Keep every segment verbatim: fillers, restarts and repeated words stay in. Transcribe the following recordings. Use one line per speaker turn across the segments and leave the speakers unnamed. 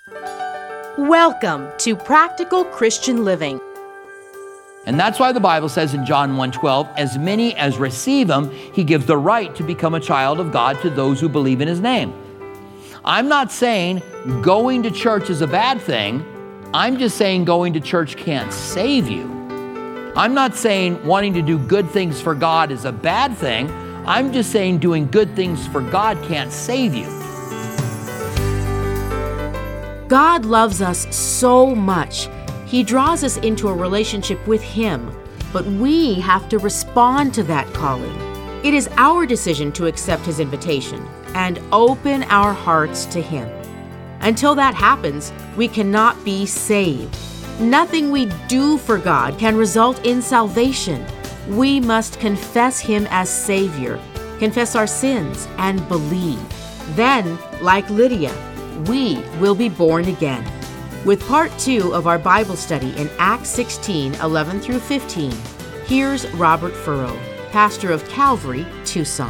Welcome to Practical Christian Living.
And that's why the Bible says in John one twelve, as many as receive him, he gives the right to become a child of God to those who believe in his name. I'm not saying going to church is a bad thing. I'm just saying going to church can't save you. I'm not saying wanting to do good things for God is a bad thing. I'm just saying doing good things for God can't save you.
God loves us so much. He draws us into a relationship with him, but we have to respond to that calling. It is our decision to accept his invitation and open our hearts to him. Until that happens, we cannot be saved. Nothing we do for God can result in salvation. We must confess him as Savior, confess our sins, and believe. Then, like Lydia, we will be born again. With part two of our Bible study in Acts sixteen, eleven through fifteen, here's Robert Furrow, pastor of Calvary, Tucson.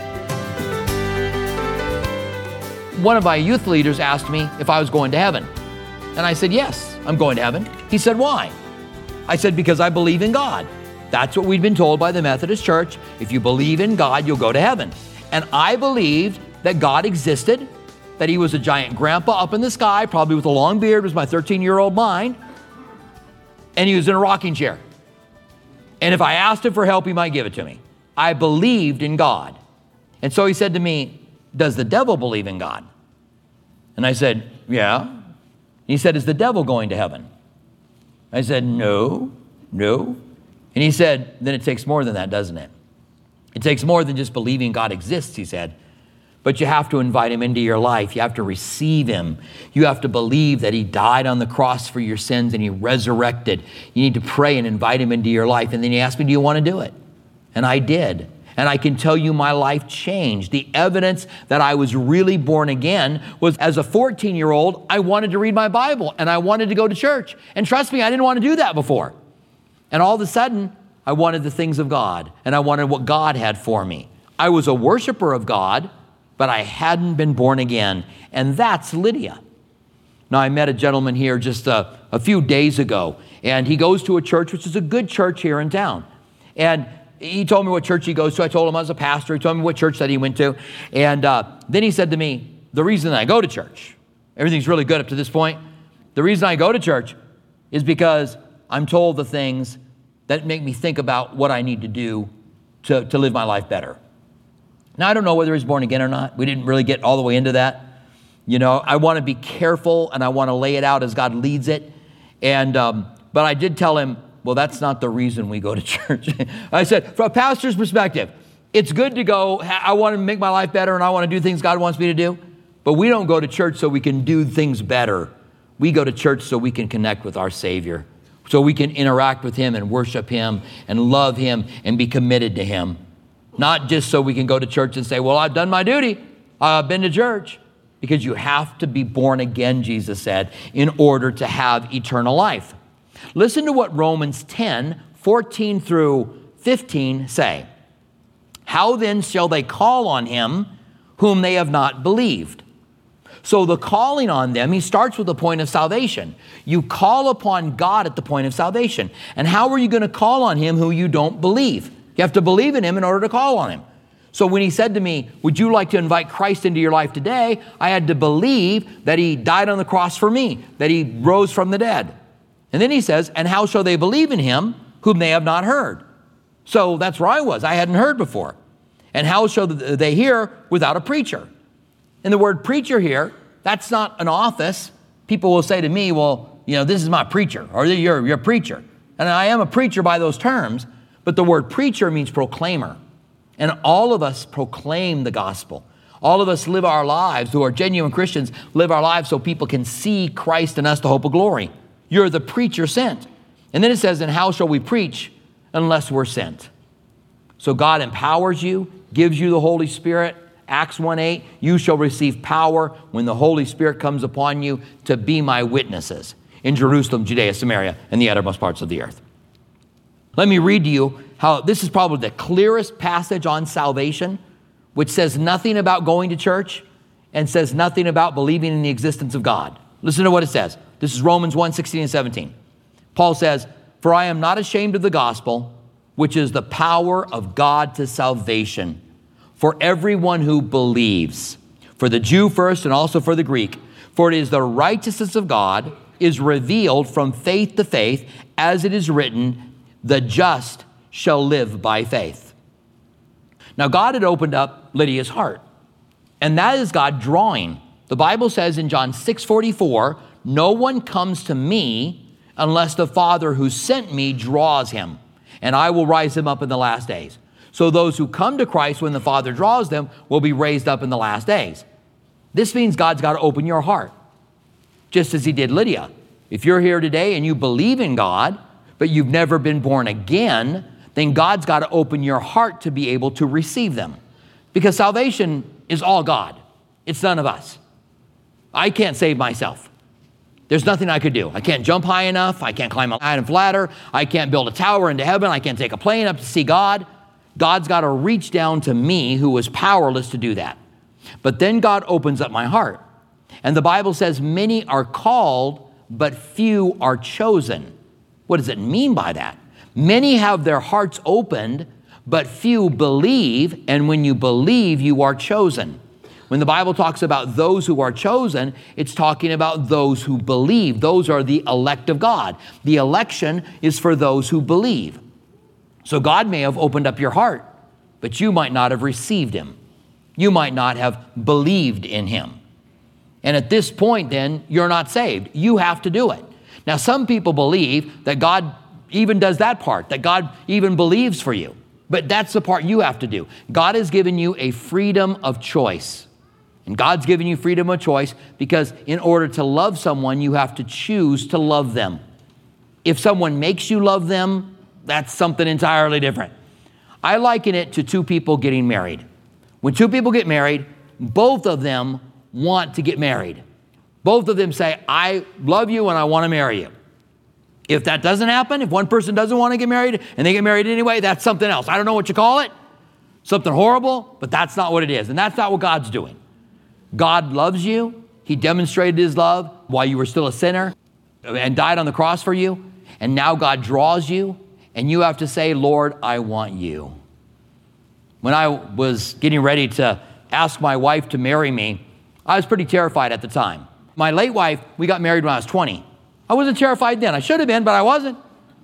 One of my youth leaders asked me if I was going to heaven. And I said, yes, I'm going to heaven. He said, why? I said, because I believe in God. That's what we'd been told by the Methodist Church. If you believe in God, you'll go to heaven. And I believed that God existed, that he was a giant grandpa up in the sky, probably with a long beard, was my thirteen-year-old mind, and he was in a rocking chair. And if I asked him for help, he might give it to me. I believed in God. And so he said to me, does the devil believe in God? And I said, yeah. He said, is the devil going to heaven? I said, no, no. And he said, then it takes more than that, doesn't it? It takes more than just believing God exists, he said. But you have to invite him into your life. You have to receive him. You have to believe that he died on the cross for your sins and he resurrected. You need to pray and invite him into your life. And then he asked me, do you want to do it? And I did. And I can tell you my life changed. The evidence that I was really born again was as a fourteen-year-old, I wanted to read my Bible and I wanted to go to church. And trust me, I didn't want to do that before. And all of a sudden, I wanted the things of God and I wanted what God had for me. I was a worshiper of God, but I hadn't been born again. And that's Lydia. Now, I met a gentleman here just a, a few days ago, and he goes to a church, which is a good church here in town. And he told me what church he goes to. I told him I was a pastor. He told me what church that he went to. And uh, then he said to me, the reason I go to church, everything's really good up to this point. The reason I go to church is because I'm told the things that make me think about what I need to do to, to live my life better. Now, I don't know whether he's born again or not. We didn't really get all the way into that. You know, I want to be careful and I want to lay it out as God leads it. And, um, but I did tell him, well, that's not the reason we go to church. I said, from a pastor's perspective, it's good to go, I want to make my life better and I want to do things God wants me to do. But we don't go to church so we can do things better. We go to church so we can connect with our Savior, so we can interact with him and worship him and love him and be committed to him. Not just so we can go to church and say, well, I've done my duty. I've been to church. Because you have to be born again, Jesus said, in order to have eternal life. Listen to what Romans ten, fourteen through fifteen say. How then shall they call on him whom they have not believed? So the calling on them, he starts with the point of salvation. You call upon God at the point of salvation. And how are you going to call on him who you don't believe? You have to believe in him in order to call on him. So when he said to me, would you like to invite Christ into your life today? I had to believe that he died on the cross for me, that he rose from the dead. And then he says, and how shall they believe in him whom they have not heard? So that's where I was. I hadn't heard before. And how shall they hear without a preacher? And the word preacher here, that's not an office. People will say to me, well, you know, this is my preacher, or you're, you're a preacher. And I am a preacher by those terms, but the word preacher means proclaimer. And all of us proclaim the gospel. All of us live our lives, who are genuine Christians, live our lives so people can see Christ in us, the hope of glory. You're the preacher sent. And then it says, and how shall we preach unless we're sent? So God empowers you, gives you the Holy Spirit. Acts one eight, you shall receive power when the Holy Spirit comes upon you to be my witnesses in Jerusalem, Judea, Samaria, and the uttermost parts of the earth. Let me read to you how this is probably the clearest passage on salvation, which says nothing about going to church and says nothing about believing in the existence of God. Listen to what it says. This is Romans one, sixteen and seventeen. Paul says, "For I am not ashamed of the gospel, which is the power of God to salvation for everyone who believes, for the Jew first and also for the Greek. For it is the righteousness of God is revealed from faith to faith, as it is written, the just shall live by faith." Now, God had opened up Lydia's heart, and that is God drawing. The Bible says in John six forty-four, "No one comes to me unless the Father who sent me draws him, and I will rise him up in the last days." So those who come to Christ when the Father draws them will be raised up in the last days. This means God's got to open your heart, just as he did Lydia. If you're here today and you believe in God, but you've never been born again, then God's got to open your heart to be able to receive them. Because salvation is all God. It's none of us. I can't save myself. There's nothing I could do. I can't jump high enough. I can't climb a iron ladder. I can't build a tower into heaven. I can't take a plane up to see God. God's got to reach down to me, who was powerless to do that. But then God opens up my heart. And the Bible says many are called, but few are chosen. What does it mean by that? Many have their hearts opened, but few believe. And when you believe, you are chosen. When the Bible talks about those who are chosen, it's talking about those who believe. Those are the elect of God. The election is for those who believe. So God may have opened up your heart, but you might not have received him. You might not have believed in him. And at this point, then, you're not saved. You have to do it. Now, some people believe that God even does that part, that God even believes for you. But that's the part you have to do. God has given you a freedom of choice. And God's given you freedom of choice because in order to love someone, you have to choose to love them. If someone makes you love them, that's something entirely different. I liken it to two people getting married. When two people get married, both of them want to get married. Both of them say, "I love you and I want to marry you." If that doesn't happen, if one person doesn't want to get married and they get married anyway, that's something else. I don't know what you call it, something horrible, but that's not what it is. And that's not what God's doing. God loves you. He demonstrated his love while you were still a sinner and died on the cross for you. And now God draws you. And you have to say, "Lord, I want you." When I was getting ready to ask my wife to marry me, I was pretty terrified at the time. My late wife, we got married when I was twenty. I wasn't terrified then. I should have been, but I wasn't.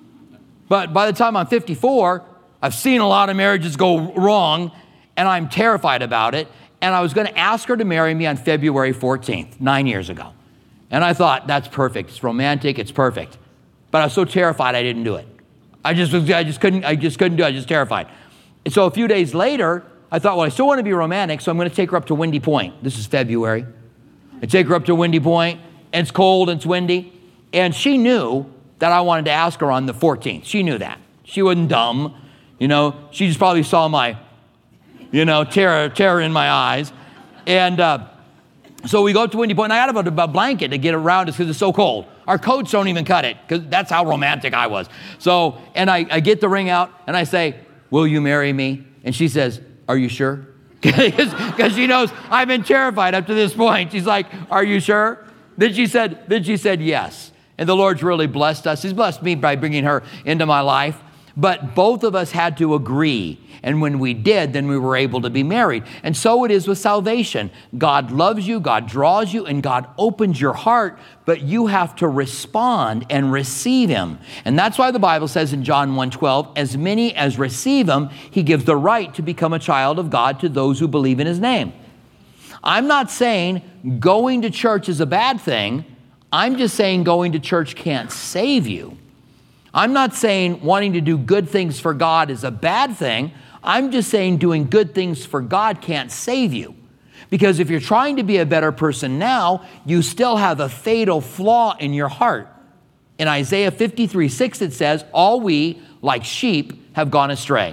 But by the time I'm fifty-four, I've seen a lot of marriages go wrong, and I'm terrified about it. And I was going to ask her to marry me on February fourteenth, nine years ago. And I thought, that's perfect. It's romantic. It's perfect. But I was so terrified I didn't do it. I just, I just couldn't, I just couldn't do it. I was just terrified. And so a few days later, I thought, well, I still want to be romantic, so I'm going to take her up to Windy Point. This is February. I take her up to Windy Point, and it's cold and it's windy. And she knew that I wanted to ask her on the fourteenth. She knew that. She wasn't dumb. You know, she just probably saw my, you know, terror, terror in my eyes. And uh, so we go up to Windy Point, and I had about a blanket to get around us because it's so cold. Our coats don't even cut it, because that's how romantic I was. So, and I, I get the ring out, and I say, "Will you marry me?" And she says, "Are you sure?" Because she knows I've been terrified up to this point. She's like, "Are you sure?" Then she said, then she said yes. And the Lord's really blessed us. He's blessed me by bringing her into my life. But both of us had to agree. And when we did, then we were able to be married. And so it is with salvation. God loves you, God draws you, and God opens your heart, but you have to respond and receive him. And that's why the Bible says in John one twelve, as many as receive him, he gives the right to become a child of God to those who believe in his name. I'm not saying going to church is a bad thing. I'm just saying going to church can't save you. I'm not saying wanting to do good things for God is a bad thing. I'm just saying doing good things for God can't save you. Because if you're trying to be a better person now, you still have a fatal flaw in your heart. In Isaiah fifty-three six, it says, "All we, like sheep, have gone astray.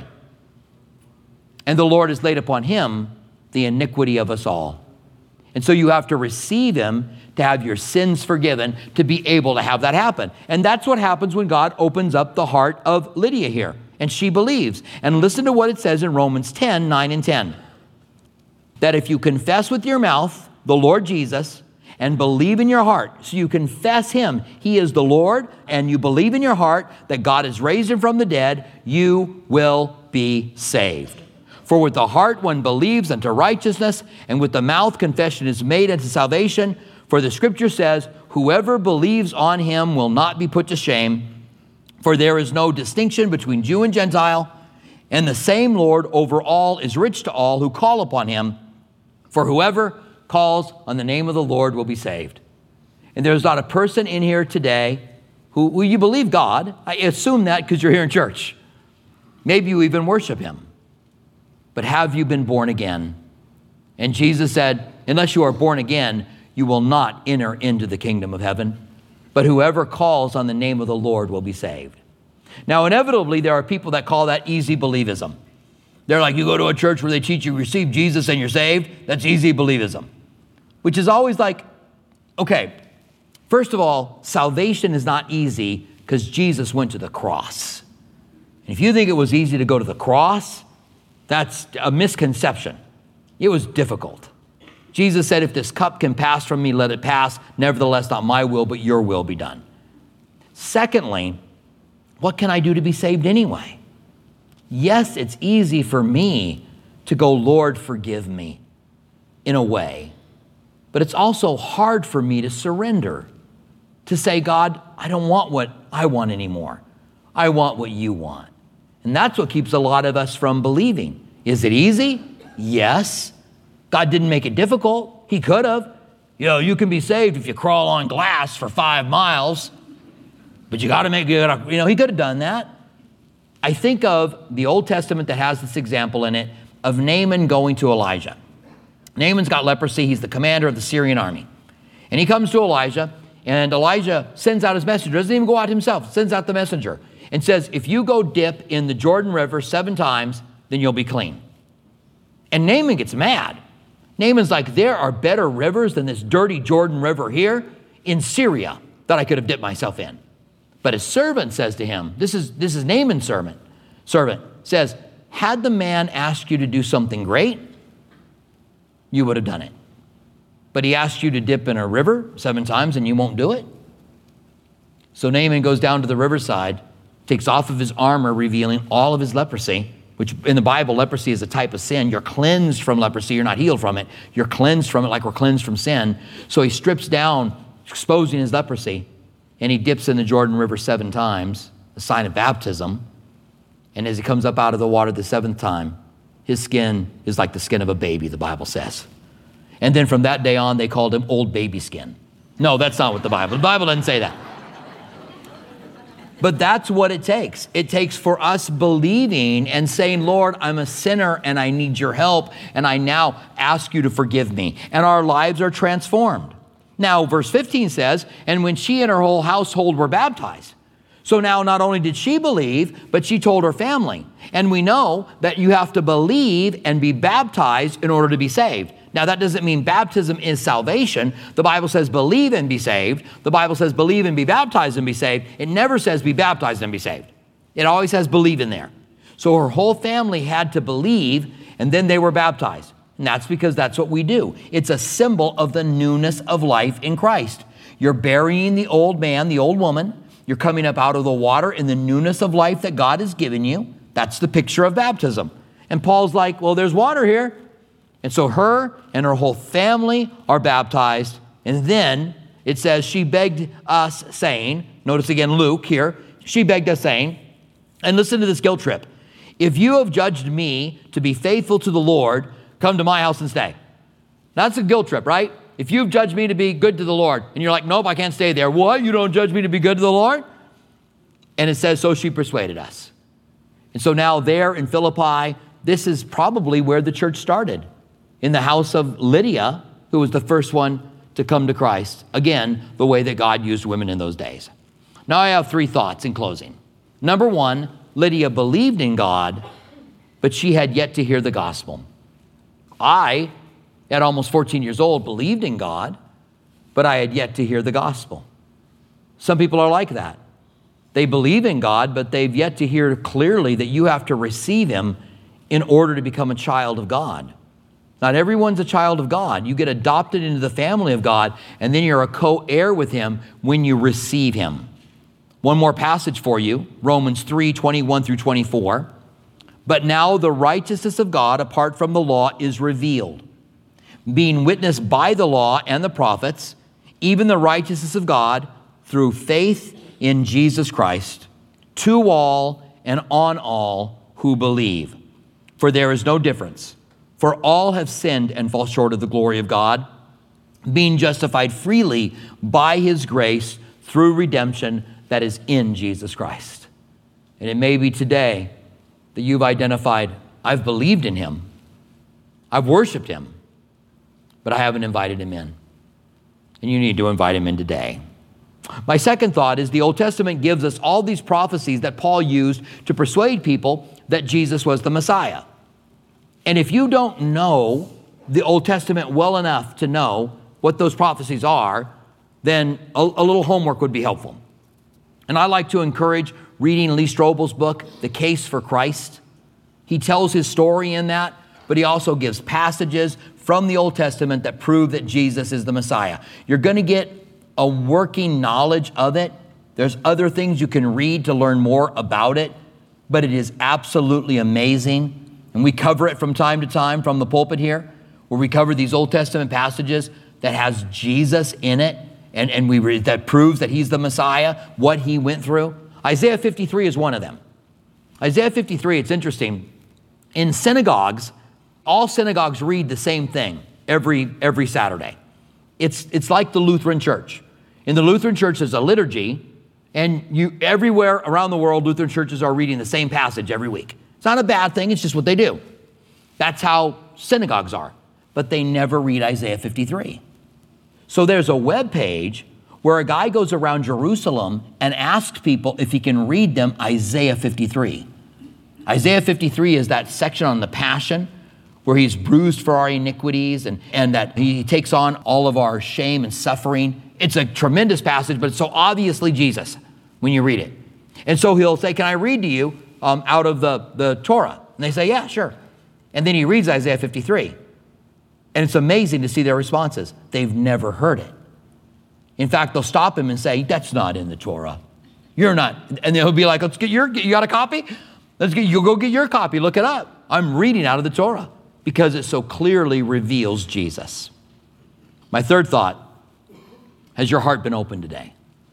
And the Lord has laid upon him the iniquity of us all." And so you have to receive him to have your sins forgiven, to be able to have that happen. And that's what happens when God opens up the heart of Lydia here. And she believes. And listen to what it says in Romans ten, nine and ten. That if you confess with your mouth the Lord Jesus and believe in your heart, so you confess him, he is the Lord, and you believe in your heart that God has raised him from the dead, you will be saved. For with the heart one believes unto righteousness, and with the mouth confession is made unto salvation. For the scripture says, whoever believes on him will not be put to shame. For there is no distinction between Jew and Gentile, and the same Lord over all is rich to all who call upon him. For whoever calls on the name of the Lord will be saved. And there's not a person in here today who, who you believe God. I assume that because you're here in church. Maybe you even worship him. But have you been born again? And Jesus said, unless you are born again, you will not enter into the kingdom of heaven. But whoever calls on the name of the Lord will be saved. Now, inevitably, there are people that call that easy believism. They're like, you go to a church where they teach you receive Jesus and you're saved. That's easy believism. Which is always like, okay, first of all, salvation is not easy because Jesus went to the cross. And if you think it was easy to go to the cross, that's a misconception. It was difficult. Jesus said, if this cup can pass from me, let it pass. Nevertheless, not my will, but your will be done. Secondly, what can I do to be saved anyway? Yes, it's easy for me to go, Lord, forgive me, in a way. But it's also hard for me to surrender, to say, God, I don't want what I want anymore. I want what you want. And that's what keeps a lot of us from believing. Is it easy? Yes. God didn't make it difficult. He could have. You know, you can be saved if you crawl on glass for five miles, but you got to make it, you know, he could have done that. I think of the Old Testament that has this example in it of Naaman going to Elijah. Naaman's got leprosy. He's the commander of the Syrian army. And he comes to Elijah, and Elijah sends out his messenger. Doesn't even go out himself. Sends out the messenger and says, if you go dip in the Jordan River seven times, then you'll be clean. And Naaman gets mad. Naaman's like, there are better rivers than this dirty Jordan River here in Syria that I could have dipped myself in. But his servant says to him, this is, this is Naaman's servant, servant says, had the man asked you to do something great, you would have done it. But he asked you to dip in a river seven times and you won't do it. So Naaman goes down to the riverside, takes off of his armor, revealing all of his leprosy, which in the Bible, leprosy is a type of sin. You're cleansed from leprosy. You're not healed from it. You're cleansed from it like we're cleansed from sin. So he strips down, exposing his leprosy, and he dips in the Jordan River seven times, a sign of baptism. And as he comes up out of the water the seventh time, his skin is like the skin of a baby, the Bible says. And then from that day on, they called him old baby skin. No, that's not what the Bible, the Bible doesn't say that. But that's what it takes. It takes for us believing and saying, Lord, I'm a sinner and I need your help. And I now ask you to forgive me. And our lives are transformed. Now, verse fifteen says, and when she and her whole household were baptized. So now not only did she believe, but she told her family. And we know that you have to believe and be baptized in order to be saved. Now, that doesn't mean baptism is salvation. The Bible says believe and be saved. The Bible says believe and be baptized and be saved. It never says be baptized and be saved. It always has believe in there. So her whole family had to believe, and then they were baptized. And that's because that's what we do. It's a symbol of the newness of life in Christ. You're burying the old man, the old woman. You're coming up out of the water in the newness of life that God has given you. That's the picture of baptism. And Paul's like, well, there's water here. And so her and her whole family are baptized. And then it says she begged us saying, notice again Luke here, she begged us saying, and listen to this guilt trip. If you have judged me to be faithful to the Lord, come to my house and stay. That's a guilt trip, right? If you've judged me to be good to the Lord, and you're like, nope, I can't stay there. What? You don't judge me to be good to the Lord? And it says, so she persuaded us. And so now there in Philippi, this is probably where the church started. In the house of Lydia, who was the first one to come to Christ. Again, the way that God used women in those days. Now I have three thoughts in closing. Number one, Lydia believed in God, but she had yet to hear the gospel. I, at almost fourteen years old, believed in God, but I had yet to hear the gospel. Some people are like that. They believe in God, but they've yet to hear clearly that you have to receive him in order to become a child of God. Not everyone's a child of God. You get adopted into the family of God, and then you're a co-heir with him when you receive him. One more passage for you, Romans three, twenty-one through twenty-four. But now the righteousness of God apart from the law is revealed, being witnessed by the law and the prophets, even the righteousness of God through faith in Jesus Christ, to all and on all who believe. For there is no difference. For all have sinned and fall short of the glory of God, being justified freely by his grace through redemption that is in Jesus Christ. And it may be today that you've identified, I've believed in him, I've worshiped him, but I haven't invited him in. And you need to invite him in today. My second thought is the Old Testament gives us all these prophecies that Paul used to persuade people that Jesus was the Messiah. And if you don't know the Old Testament well enough to know what those prophecies are, then a, a little homework would be helpful. And I like to encourage reading Lee Strobel's book, The Case for Christ. He tells his story in that, but he also gives passages from the Old Testament that prove that Jesus is the Messiah. You're going to get a working knowledge of it. There's other things you can read to learn more about it, but it is absolutely amazing. And we cover it from time to time from the pulpit here, where we cover these Old Testament passages that has Jesus in it, and, and we read, that proves that he's the Messiah, what he went through. Isaiah fifty-three is one of them. Isaiah fifty-three, it's interesting. In synagogues, all synagogues read the same thing every, every Saturday. It's, it's like the Lutheran Church. In the Lutheran Church, there's a liturgy, and you everywhere around the world, Lutheran churches are reading the same passage every week. It's not a bad thing, it's just what they do. That's how synagogues are. But they never read Isaiah fifty-three. So there's a web page where a guy goes around Jerusalem and asks people if he can read them Isaiah fifty-three. Isaiah fifty-three is that section on the Passion where he's bruised for our iniquities and, and that he takes on all of our shame and suffering. It's a tremendous passage, but it's so obviously Jesus when you read it. And so he'll say, can I read to you um, out of the, the Torah? And they say, yeah, sure. And then he reads Isaiah fifty-three. And it's amazing to see their responses. They've never heard it. In fact, they'll stop him and say, that's not in the Torah. You're not. And he'll be like, let's get your, you got a copy? Let's get, you'll go get your copy. Look it up. I'm reading out of the Torah because it so clearly reveals Jesus. My third thought, has your heart been open today?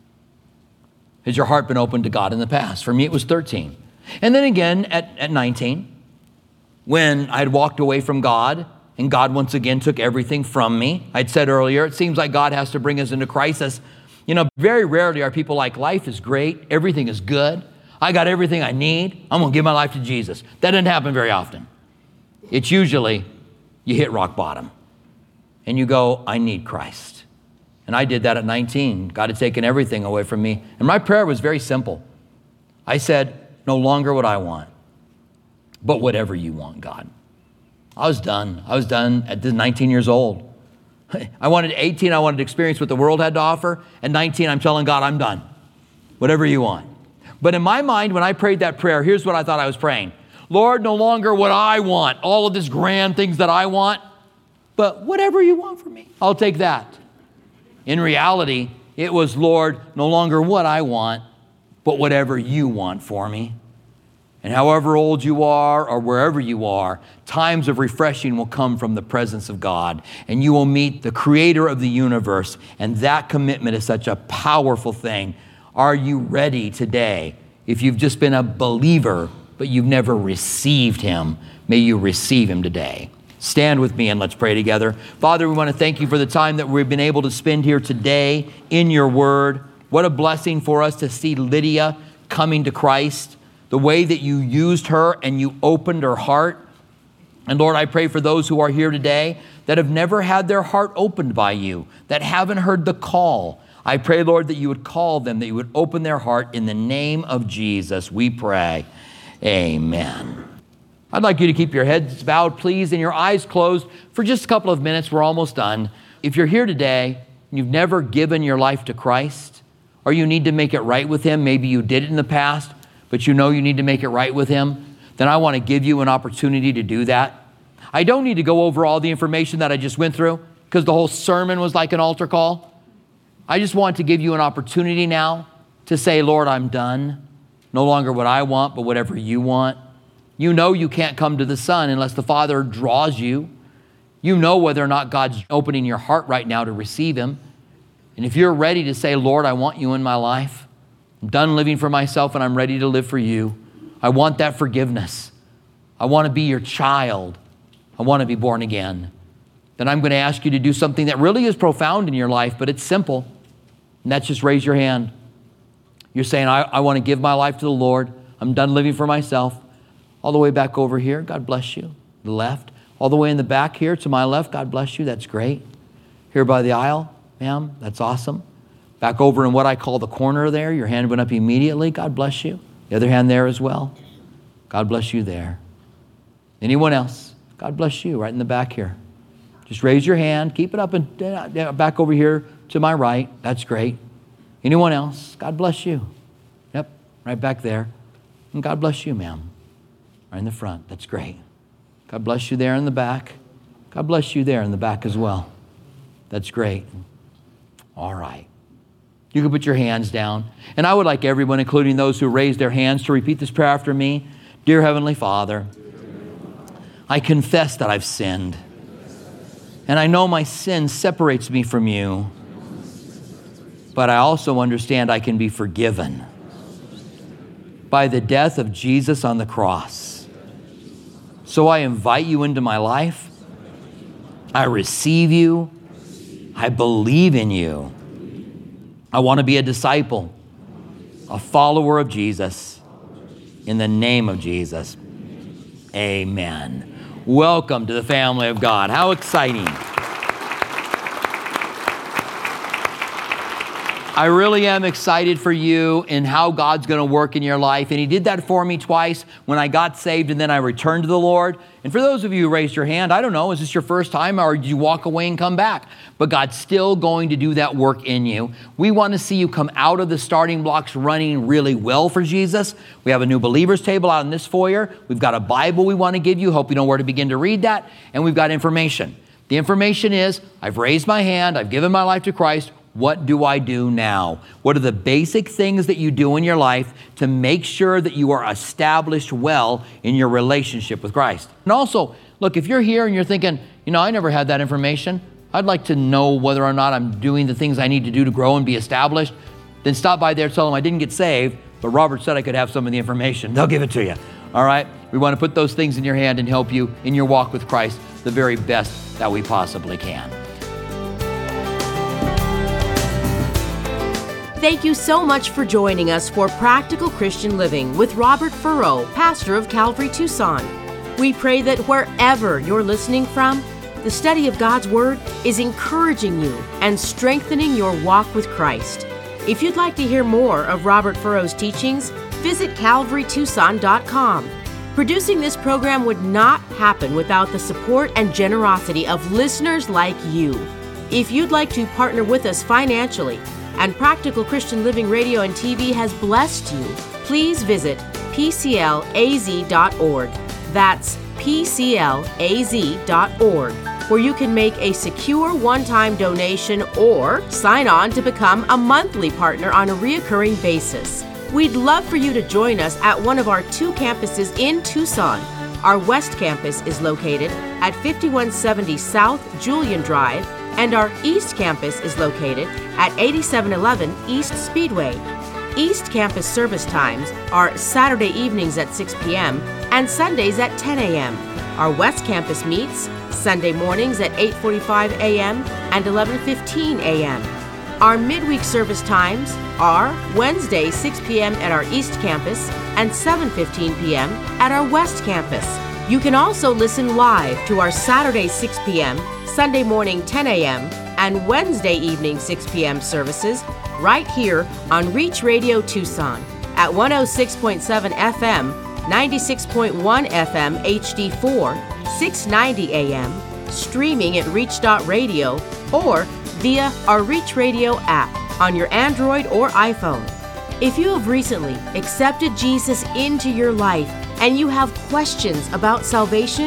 Has your heart been open to God in the past? For me, it was thirteen. And then again at, at nineteen, when I had walked away from God and God once again took everything from me. I'd said earlier, it seems like God has to bring us into crisis. You know, very rarely are people like, life is great, everything is good, I got everything I need, I'm gonna give my life to Jesus. That doesn't happen very often. It's usually you hit rock bottom and you go, I need Christ. And I did that at nineteen. God had taken everything away from me. And my prayer was very simple. I said, no longer what I want, but whatever you want, God. I was done. I was done at nineteen years old. I wanted eighteen, I wanted to experience what the world had to offer. At nineteen, I'm telling God, I'm done. Whatever you want. But in my mind, when I prayed that prayer, here's what I thought I was praying. Lord, no longer what I want, all of these grand things that I want, but whatever you want from me, I'll take that. In reality, it was, Lord, no longer what I want, but whatever you want for me. And however old you are or wherever you are, times of refreshing will come from the presence of God, and you will meet the creator of the universe. And that commitment is such a powerful thing. Are you ready today? If you've just been a believer, but you've never received him, may you receive him today. Stand with me and let's pray together. Father, we want to thank you for the time that we've been able to spend here today in your word. What a blessing for us to see Lydia coming to Christ, the way that you used her and you opened her heart. And Lord, I pray for those who are here today that have never had their heart opened by you, that haven't heard the call. I pray, Lord, that you would call them, that you would open their heart in the name of Jesus. We pray. Amen. I'd like you to keep your heads bowed, please, and your eyes closed for just a couple of minutes. We're almost done. If you're here today and you've never given your life to Christ, or you need to make it right with him, maybe you did it in the past, but you know you need to make it right with him, then I want to give you an opportunity to do that. I don't need to go over all the information that I just went through because the whole sermon was like an altar call. I just want to give you an opportunity now to say, Lord, I'm done. No longer what I want, but whatever you want. You know you can't come to the Son unless the Father draws you. You know whether or not God's opening your heart right now to receive him. And if you're ready to say, Lord, I want you in my life. I'm done living for myself and I'm ready to live for you. I want that forgiveness. I want to be your child. I want to be born again. Then I'm going to ask you to do something that really is profound in your life, but it's simple. And that's just raise your hand. You're saying, I, I want to give my life to the Lord. I'm done living for myself. All the way back over here, God bless you. The left. All the way in the back here to my left, God bless you. That's great. Here by the aisle, ma'am, that's awesome. Back over in what I call the corner there, your hand went up immediately. God bless you. The other hand there as well. God bless you there. Anyone else? God bless you right in the back here. Just raise your hand. Keep it up and back over here to my right. That's great. Anyone else? God bless you. Yep, right back there. And God bless you, ma'am. Right in the front. That's great. God bless you there in the back. God bless you there in the back as well. That's great. All right. You can put your hands down. And I would like everyone, including those who raised their hands, to repeat this prayer after me. Dear Heavenly Father, I confess that I've sinned. And I know my sin separates me from you. But I also understand I can be forgiven by the death of Jesus on the cross. So I invite you into my life. I receive you. I believe in you. I want to be a disciple, a follower of Jesus. In the name of Jesus, amen. Welcome to the family of God. How exciting. I really am excited for you and how God's going to work in your life. And he did that for me twice when I got saved and then I returned to the Lord. And for those of you who raised your hand, I don't know, is this your first time or did you walk away and come back? But God's still going to do that work in you. We want to see you come out of the starting blocks running really well for Jesus. We have a new believers table out in this foyer. We've got a Bible we want to give you. Hope you know where to begin to read that. And we've got information. The information is, I've raised my hand. I've given my life to Christ. What do I do now? What are the basic things that you do in your life to make sure that you are established well in your relationship with Christ? And also, look, if you're here and you're thinking, you know, I never had that information. I'd like to know whether or not I'm doing the things I need to do to grow and be established. Then stop by there, tell them I didn't get saved, but Robert said I could have some of the information. They'll give it to you. All right? We want to put those things in your hand and help you in your walk with Christ the very best that we possibly can.
Thank you so much for joining us for Practical Christian Living with Robert Furrow, pastor of Calvary Tucson. We pray that wherever you're listening from, the study of God's Word is encouraging you and strengthening your walk with Christ. If you'd like to hear more of Robert Furrow's teachings, visit calvary tucson dot com. Producing this program would not happen without the support and generosity of listeners like you. If you'd like to partner with us financially, and Practical Christian Living Radio and T V has blessed you, please visit p c l a z dot org. That's p c l a z dot org, where you can make a secure one-time donation or sign on to become a monthly partner on a reoccurring basis. We'd love for you to join us at one of our two campuses in Tucson. Our West Campus is located at fifty-one seventy South Julian Drive, and our East Campus is located at eighty-seven eleven East Speedway. East Campus service times are Saturday evenings at six p.m. and Sundays at ten a.m. Our West Campus meets Sunday mornings at eight forty-five a.m. and eleven fifteen a.m. Our midweek service times are Wednesday six p.m. at our East Campus and seven fifteen p.m. at our West Campus. You can also listen live to our Saturday six p.m., Sunday morning ten a.m., and Wednesday evening six p.m. services right here on Reach Radio Tucson at one oh six point seven F M, ninety-six point one F M H D four, six ninety A M, streaming at reach dot radio, or via our Reach Radio app on your Android or iPhone. If you have recently accepted Jesus into your life and you have questions about salvation,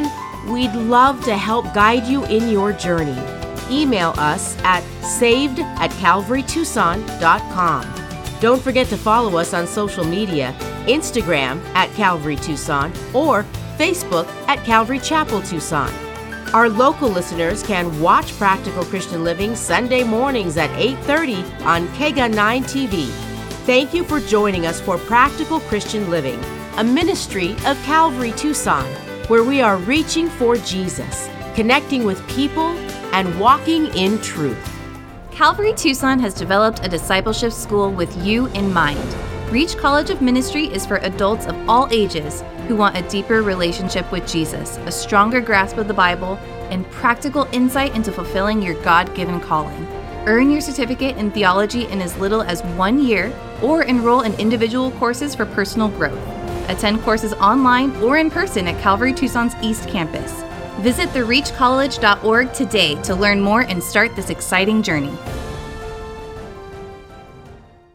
We'd love to help guide you in your journey. Email us at saved at calvary tucson dot com. Don't forget to follow us on social media, Instagram at Calvary Tucson or Facebook at Calvary Chapel Tucson. Our local listeners can watch Practical Christian Living Sunday mornings at eight thirty on K G A nine T V. Thank you for joining us for Practical Christian Living, a ministry of Calvary Tucson, where we are reaching for Jesus, connecting with people, and walking in truth.
Calvary Tucson has developed a discipleship school with you in mind. Reach College of Ministry is for adults of all ages who want a deeper relationship with Jesus, a stronger grasp of the Bible, and practical insight into fulfilling your God-given calling. Earn your certificate in theology in as little as one year, or enroll in individual courses for personal growth. Attend courses online or in person at Calvary Tucson's East Campus. Visit the reach college dot org today to learn more and start this exciting journey.